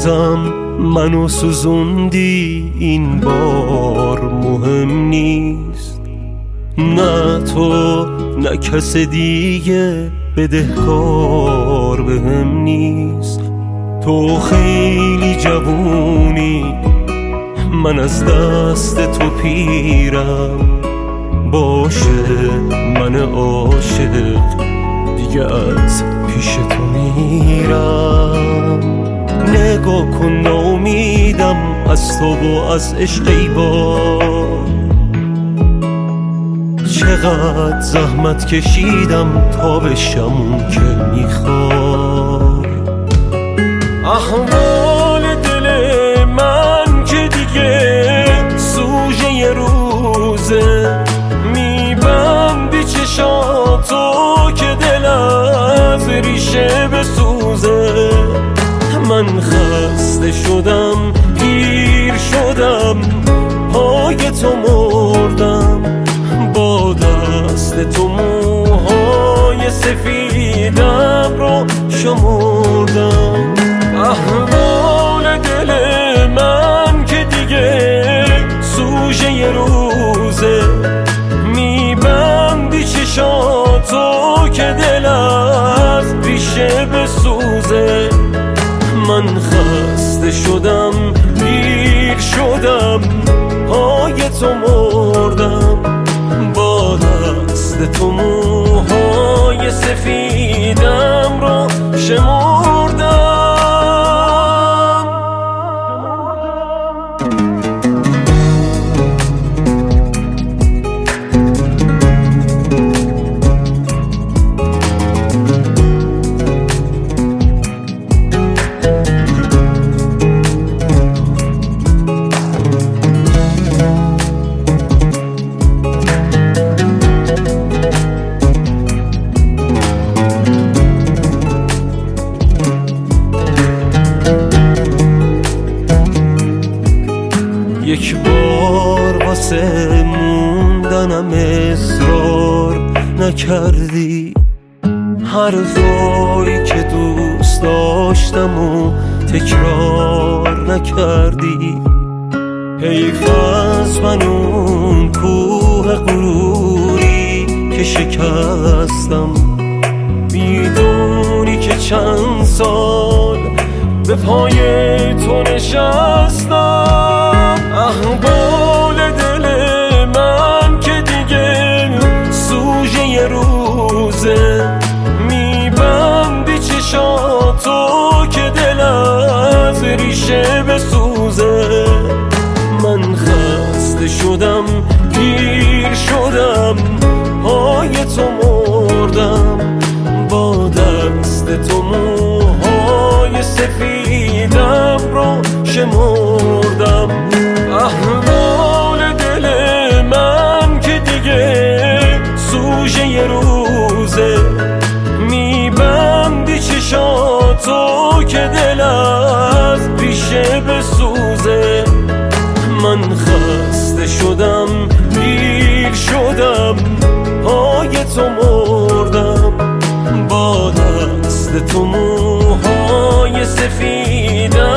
بازم منو سوزوندی، این بار مهم نیست. نه تو نه کس دیگه بدهکار بهم نیست. تو خیلی جوونی، من از دست تو پیرم. باشه من عاشق دیگه از پیش تو میرم. نگاه کن ناامیدم از تو و از عشقی بار. چقدر زحمت کشیدم تا بشم اون که میخوای. احوال دل من که دیگه سوژه ی روزه، میبندی چشاتو که دل از ریشه بسوزه. من خسته شدم، پیر شدم، پای تو مردم. با دست تو موهای سفیدم رو شمردم. احوال دل من که دیگه سوژه ی روزه، میبندی چشاتو که دل از ریشه بسوزه. من خسته شدم، پیر شدم، پای تو مردم. با دست تو موهای سفیدم رو شمردم. یک بار واسه موندنم اصرار نکردی. حرفایی که دوست داشتم و تکرار نکردی. حیف از من اون کوه غروری که شکستم. میدونی که چند سال به پای تو نشستم. احوال دل من که دیگه سوژه ی روزه، میبندی چشاتو که دل از ریشه بسوزه. من خسته شدم، پیر شدم، پای تو مردم. با دست تو موهای سفیدم رو شمردم. احوال دل من که دیگه سوژه ی روزه، میبندی چشاتو که دل از ریشه بسوزه. من خسته شدم، پیر شدم، پای تو مردم. با دست تو موهای سفیدم